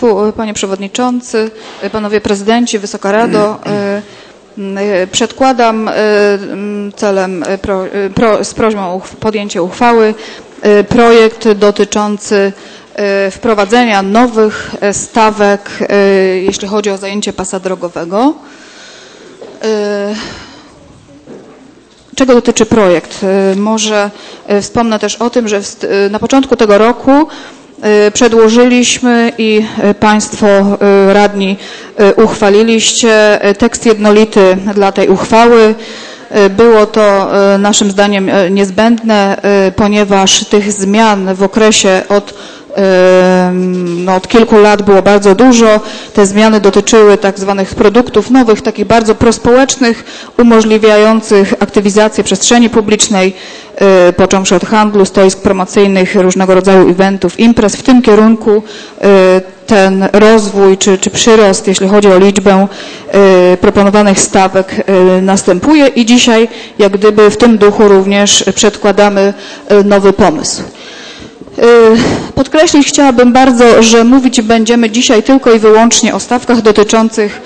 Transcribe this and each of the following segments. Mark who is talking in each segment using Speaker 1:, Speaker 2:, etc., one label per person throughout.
Speaker 1: Państwu, Panie Przewodniczący, Panowie Prezydenci, Wysoka Rado, przedkładam z prośbą o podjęcie uchwały projekt dotyczący wprowadzenia nowych stawek, jeśli chodzi o zajęcie pasa drogowego. Czego dotyczy projekt? Może wspomnę też o tym, że na początku tego roku przedłożyliśmy i Państwo radni uchwaliliście tekst jednolity dla tej uchwały. Było to naszym zdaniem niezbędne, ponieważ tych zmian w okresie od kilku lat było bardzo dużo. Te zmiany dotyczyły tak zwanych produktów nowych, takich bardzo prospołecznych, umożliwiających aktywizację przestrzeni publicznej, począwszy od handlu, stoisk promocyjnych, różnego rodzaju eventów, imprez. W tym kierunku ten rozwój czy przyrost, jeśli chodzi o liczbę proponowanych stawek, następuje i dzisiaj jak gdyby w tym duchu również przedkładamy nowy pomysł. Podkreślić chciałabym bardzo, że mówić będziemy dzisiaj tylko i wyłącznie o stawkach dotyczących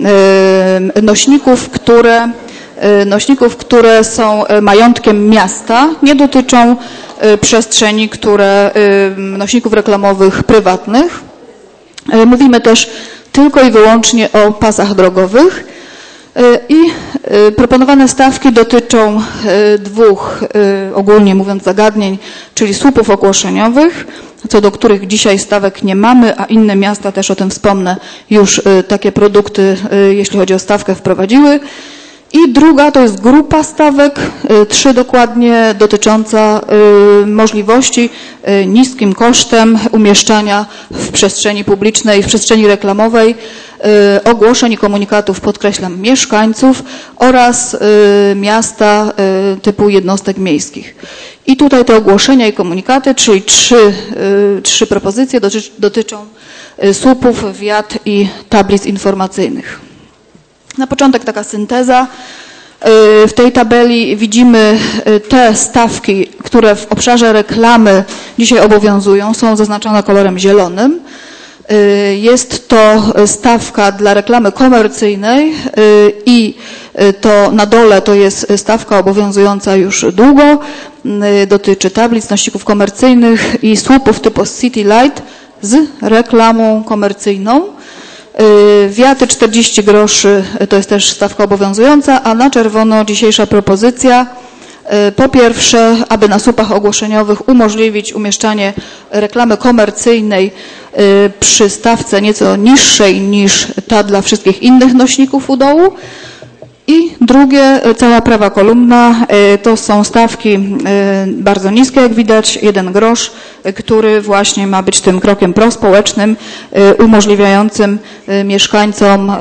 Speaker 1: nośników, które są majątkiem miasta, nie dotyczą przestrzeni, nośników reklamowych prywatnych. Mówimy też tylko i wyłącznie o pasach drogowych i proponowane stawki dotyczą dwóch, ogólnie mówiąc, zagadnień, czyli słupów ogłoszeniowych, co do których dzisiaj stawek nie mamy, a inne miasta, też o tym wspomnę, już takie produkty, jeśli chodzi o stawkę, wprowadziły. I druga to jest grupa stawek, 3 dokładnie, dotycząca możliwości niskim kosztem umieszczania w przestrzeni publicznej, w przestrzeni reklamowej ogłoszeń i komunikatów, podkreślam, mieszkańców oraz miasta typu jednostek miejskich. I tutaj te ogłoszenia i komunikaty, czyli trzy propozycje dotyczą słupów, wiat i tablic informacyjnych. Na początek taka synteza. W tej tabeli widzimy te stawki, które w obszarze reklamy dzisiaj obowiązują, są zaznaczone kolorem zielonym. Jest to stawka dla reklamy komercyjnej i to na dole to jest stawka obowiązująca już długo. Dotyczy tablic, nośników komercyjnych i słupów typu City Light z reklamą komercyjną. Wiaty 40 groszy to jest też stawka obowiązująca, a na czerwono dzisiejsza propozycja. Po pierwsze, aby na słupach ogłoszeniowych umożliwić umieszczanie reklamy komercyjnej przy stawce nieco niższej niż ta dla wszystkich innych nośników u dołu. I drugie, cała prawa kolumna, to są stawki bardzo niskie, jak widać, 1 grosz, który właśnie ma być tym krokiem prospołecznym, umożliwiającym mieszkańcom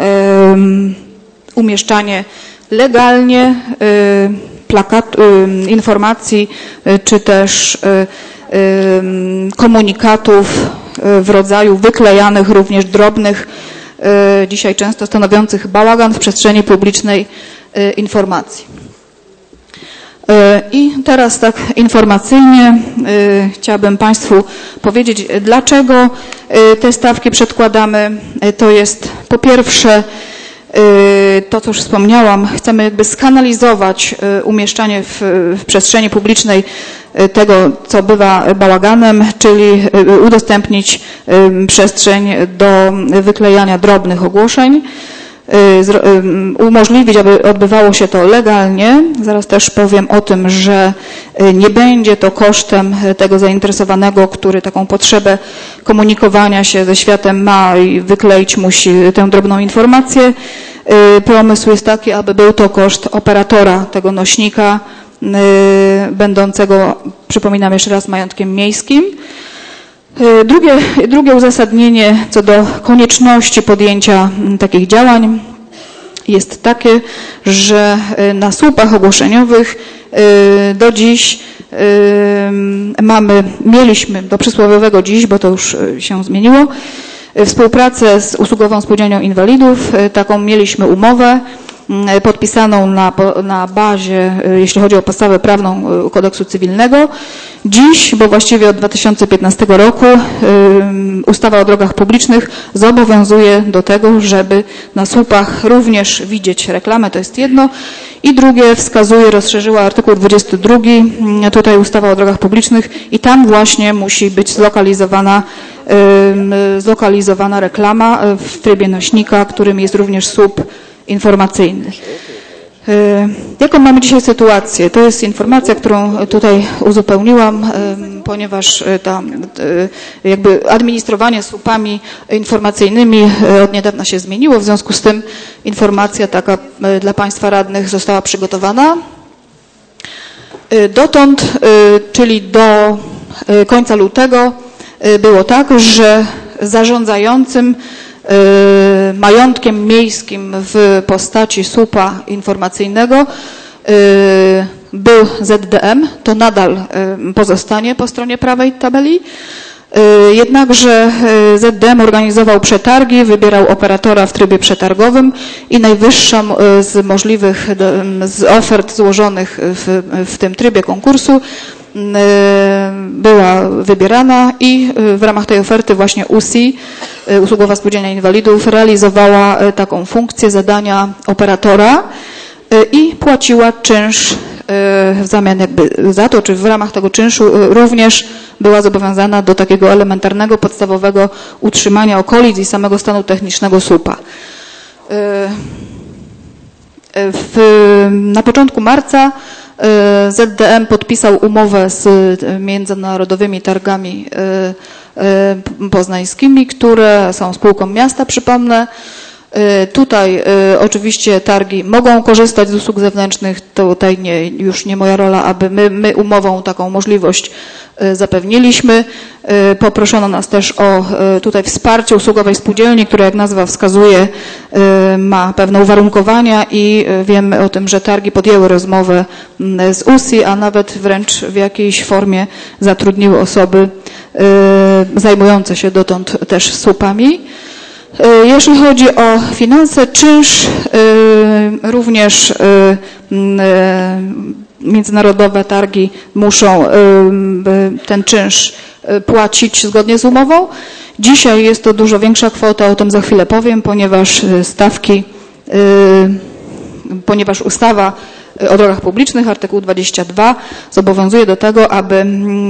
Speaker 1: umieszczanie legalnie informacji, czy też komunikatów w rodzaju wyklejanych, również drobnych, dzisiaj często stanowiących bałagan w przestrzeni publicznej informacji. I teraz tak informacyjnie chciałabym Państwu powiedzieć, dlaczego te stawki przedkładamy. To jest po pierwsze to, co już wspomniałam, chcemy jakby skanalizować umieszczanie w przestrzeni publicznej tego, co bywa bałaganem, czyli udostępnić przestrzeń do wyklejania drobnych ogłoszeń, umożliwić, aby odbywało się to legalnie. Zaraz też powiem o tym, że nie będzie to kosztem tego zainteresowanego, który taką potrzebę komunikowania się ze światem ma i wykleić musi tę drobną informację. Pomysł jest taki, aby był to koszt operatora tego nośnika, będącego, przypominam jeszcze raz, majątkiem miejskim. Drugie uzasadnienie co do konieczności podjęcia takich działań jest takie, że na słupach ogłoszeniowych do dziś mieliśmy do przysłowiowego dziś, bo to już się zmieniło, współpracę z Usługową Spółdzielnią Inwalidów. Taką mieliśmy umowę podpisaną na bazie, jeśli chodzi o podstawę prawną kodeksu cywilnego. Dziś, bo właściwie od 2015 roku ustawa o drogach publicznych zobowiązuje do tego, żeby na słupach również widzieć reklamę, to jest jedno. I drugie wskazuje, rozszerzyła artykuł 22, tutaj ustawa o drogach publicznych i tam właśnie musi być zlokalizowana reklama w trybie nośnika, którym jest również słup informacyjny. Jaką mamy dzisiaj sytuację? To jest informacja, którą tutaj uzupełniłam, ponieważ jakby administrowanie słupami informacyjnymi od niedawna się zmieniło, w związku z tym informacja taka dla Państwa radnych została przygotowana. Dotąd, czyli do końca lutego było tak, że zarządzającym majątkiem miejskim w postaci słupa informacyjnego był ZDM, to nadal pozostanie po stronie prawej tabeli. Jednakże ZDM organizował przetargi, wybierał operatora w trybie przetargowym i najwyższą z ofert złożonych w tym trybie konkursu była wybierana i w ramach tej oferty właśnie USI, Usługowa Spółdzielnia Inwalidów, realizowała taką funkcję zadania operatora i płaciła czynsz w zamian jakby za to, czy w ramach tego czynszu również była zobowiązana do takiego elementarnego, podstawowego utrzymania okolic i samego stanu technicznego słupa. Na początku marca ZDM podpisał umowę z międzynarodowymi targami poznańskimi, które są spółką miasta, przypomnę. Tutaj oczywiście targi mogą korzystać z usług zewnętrznych, tutaj już nie moja rola, aby my umową taką możliwość zapewniliśmy. Poproszono nas też o tutaj wsparcie usługowej spółdzielni, która jak nazwa wskazuje ma pewne uwarunkowania i wiemy o tym, że targi podjęły rozmowę z USI, a nawet wręcz w jakiejś formie zatrudniły osoby zajmujące się dotąd też słupami. Jeśli chodzi o finanse, czynsz, również międzynarodowe targi muszą ten czynsz płacić zgodnie z umową. Dzisiaj jest to dużo większa kwota, o tym za chwilę powiem, ponieważ ustawa o drogach publicznych, artykuł 22, zobowiązuje do tego, aby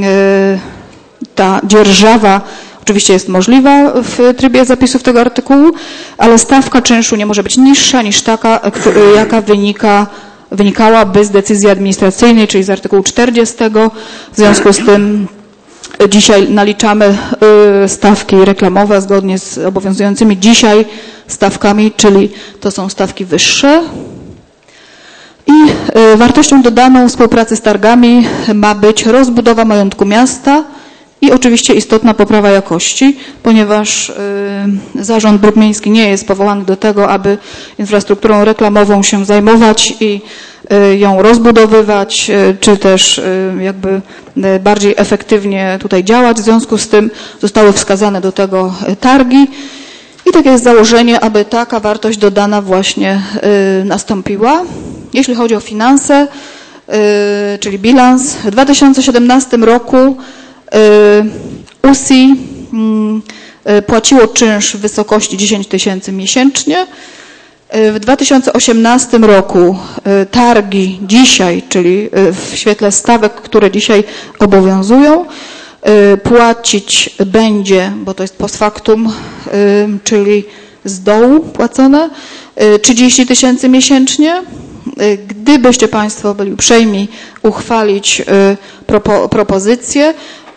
Speaker 1: ta dzierżawa oczywiście jest możliwa w trybie zapisów tego artykułu, ale stawka czynszu nie może być niższa niż taka, jaka wynikałaby z decyzji administracyjnej, czyli z artykułu 40. W związku z tym dzisiaj naliczamy stawki reklamowe zgodnie z obowiązującymi dzisiaj stawkami, czyli to są stawki wyższe. I wartością dodaną współpracy z targami ma być rozbudowa majątku miasta i oczywiście istotna poprawa jakości, ponieważ Zarząd Dróg Miejskich nie jest powołany do tego, aby infrastrukturą reklamową się zajmować i ją rozbudowywać, czy też jakby bardziej efektywnie tutaj działać. W związku z tym zostały wskazane do tego targi i takie jest założenie, aby taka wartość dodana właśnie nastąpiła. Jeśli chodzi o finanse, czyli bilans, w 2017 roku USI płaciło czynsz w wysokości 10 tysięcy miesięcznie. W 2018 roku targi dzisiaj, czyli w świetle stawek, które dzisiaj obowiązują, płacić będzie, bo to jest post factum, czyli z dołu płacone, 30 tysięcy miesięcznie. Gdybyście Państwo byli uprzejmi uchwalić propozycję,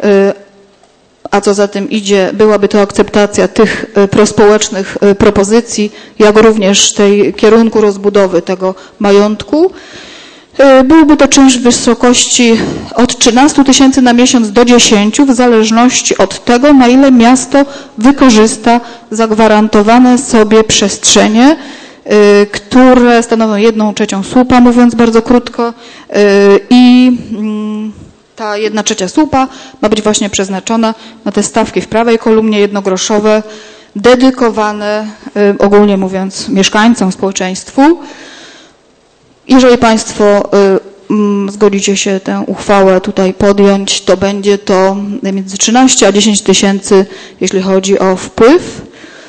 Speaker 1: a co za tym idzie, byłaby to akceptacja tych prospołecznych propozycji, jak również tej kierunku rozbudowy tego majątku, byłby to czynsz w wysokości od 13 tysięcy na miesiąc do 10, w zależności od tego, na ile miasto wykorzysta zagwarantowane sobie przestrzenie, które stanowią 1/3 słupa, mówiąc bardzo krótko, i ta 1/3 słupa ma być właśnie przeznaczona na te stawki w prawej kolumnie jednogroszowe, dedykowane, ogólnie mówiąc, mieszkańcom, społeczeństwu. Jeżeli Państwo zgodzicie się tę uchwałę tutaj podjąć, to będzie to między 13 a 10 tysięcy, jeśli chodzi o wpływ.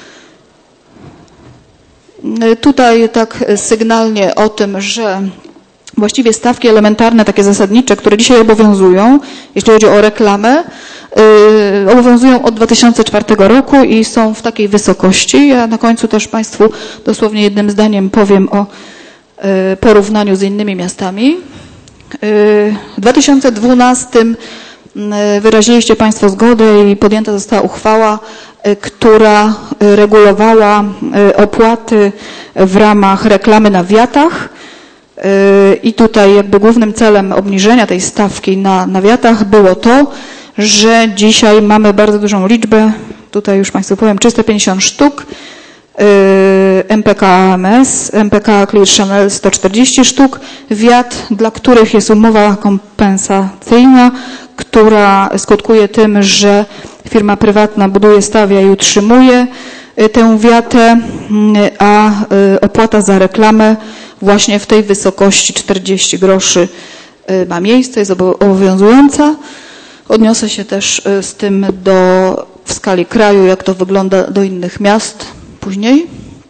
Speaker 1: Tutaj tak sygnalnie o tym, że właściwie stawki elementarne, takie zasadnicze, które dzisiaj obowiązują, jeśli chodzi o reklamę, obowiązują od 2004 roku i są w takiej wysokości. Ja na końcu też Państwu dosłownie jednym zdaniem powiem o porównaniu z innymi miastami. W 2012 wyraziliście Państwo zgodę i podjęta została uchwała, która regulowała opłaty w ramach reklamy na wiatach. I tutaj jakby głównym celem obniżenia tej stawki na wiatach było to, że dzisiaj mamy bardzo dużą liczbę, tutaj już Państwu powiem, 350 sztuk, MPK AMS, MPK Clear Channel 140 sztuk, wiat, dla których jest umowa kompensacyjna, która skutkuje tym, że firma prywatna buduje, stawia i utrzymuje tę wiatę, a opłata za reklamę właśnie w tej wysokości 40 groszy ma miejsce, jest obowiązująca. Odniosę się też z tym w skali kraju, jak to wygląda do innych miast później.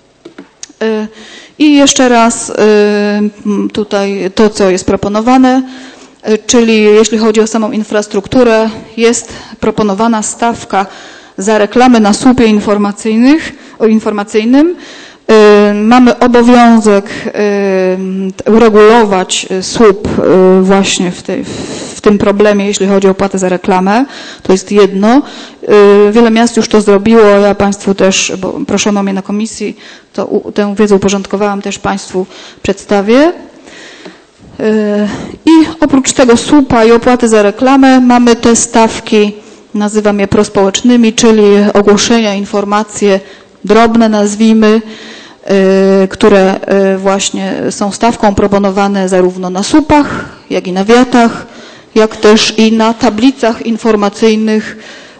Speaker 1: I jeszcze raz tutaj to, co jest proponowane, czyli jeśli chodzi o samą infrastrukturę, jest proponowana stawka za reklamy na słupie informacyjnym. Mamy obowiązek uregulować słup właśnie w tym problemie, jeśli chodzi o opłatę za reklamę. To jest jedno. Wiele miast już to zrobiło. Ja Państwu też, bo proszono mnie na komisji, to tę wiedzę uporządkowałam, też Państwu przedstawię. I oprócz tego słupa i opłaty za reklamę mamy te stawki, nazywam je prospołecznymi, czyli ogłoszenia, informacje drobne, nazwijmy, które właśnie są stawką proponowane zarówno na słupach, jak i na wiatach, jak też i na tablicach informacyjnych,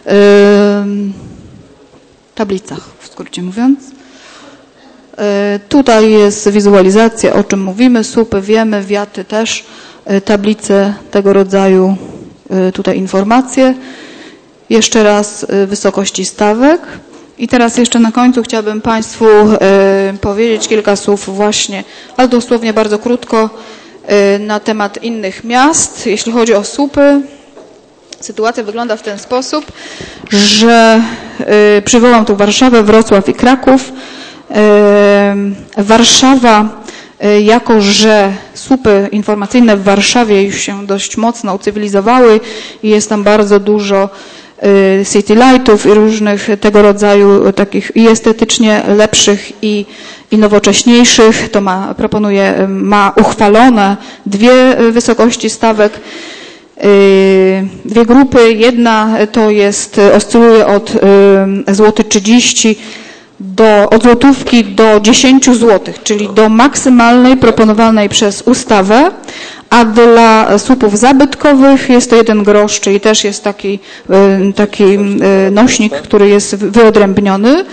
Speaker 1: w skrócie mówiąc. Tutaj jest wizualizacja, o czym mówimy, słupy wiemy, wiaty też, tablice tego rodzaju, tutaj informacje. Jeszcze raz wysokości stawek. I teraz jeszcze na końcu chciałabym Państwu powiedzieć kilka słów właśnie, ale dosłownie bardzo krótko, na temat innych miast. Jeśli chodzi o słupy, sytuacja wygląda w ten sposób, że przywołam tu Warszawę, Wrocław i Kraków. Warszawa, jako że słupy informacyjne w Warszawie już się dość mocno ucywilizowały i jest tam bardzo dużo city lightów i różnych tego rodzaju takich i estetycznie lepszych i nowocześniejszych, to ma uchwalone dwie wysokości stawek, dwie grupy. Jedna to jest, oscyluje od złoty 30 od złotówki do 10 zł, czyli do maksymalnej proponowanej przez ustawę, a dla słupów zabytkowych jest to 1 grosz, czyli też jest taki nośnik, który jest wyodrębniony.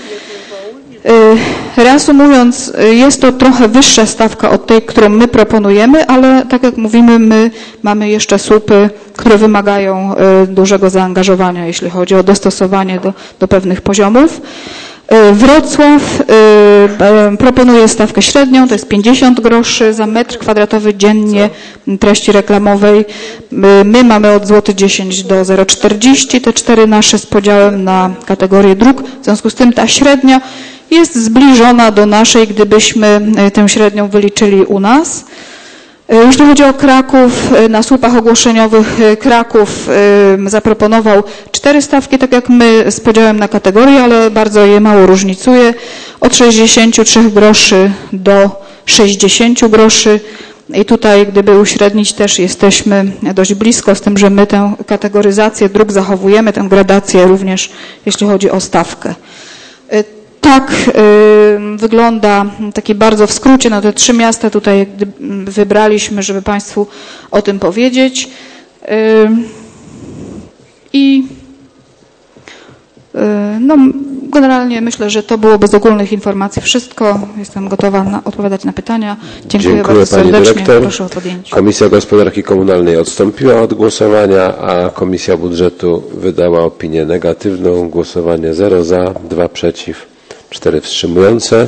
Speaker 1: Reasumując, jest to trochę wyższa stawka od tej, którą my proponujemy, ale tak jak mówimy, my mamy jeszcze słupy, które wymagają dużego zaangażowania, jeśli chodzi o dostosowanie do pewnych poziomów. Wrocław proponuje stawkę średnią, to jest 50 groszy za metr kwadratowy dziennie treści reklamowej. My mamy od złoty 10 do 0,40, te 4 nasze z podziałem na kategorię dróg. W związku z tym ta średnia jest zbliżona do naszej, gdybyśmy tę średnią wyliczyli u nas. Jeśli chodzi o Kraków, na słupach ogłoszeniowych Kraków zaproponował 4 stawki, tak jak my, z podziałem na kategorie, ale bardzo je mało różnicuje. Od 63 groszy do 60 groszy. I tutaj, gdyby uśrednić, też jesteśmy dość blisko, z tym, że my tę kategoryzację dróg zachowujemy, tę gradację również, jeśli chodzi o stawkę. Tak wygląda, taki bardzo w skrócie, te 3 miasta tutaj wybraliśmy, żeby Państwu o tym powiedzieć. I Generalnie myślę, że to byłoby z ogólnych informacji wszystko. Jestem gotowa odpowiadać na pytania. Dziękuję bardzo
Speaker 2: Pani
Speaker 1: serdecznie.
Speaker 2: Dyrektor.
Speaker 1: Proszę o podjęcie.
Speaker 2: Komisja Gospodarki Komunalnej odstąpiła od głosowania, a Komisja Budżetu wydała opinię negatywną. Głosowanie 0 za, 2 przeciw, 4 wstrzymujące.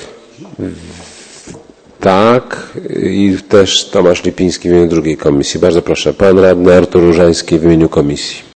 Speaker 2: Tak, i też Tomasz Lipiński w imieniu drugiej komisji. Bardzo proszę, pan radny Artur Różański w imieniu komisji.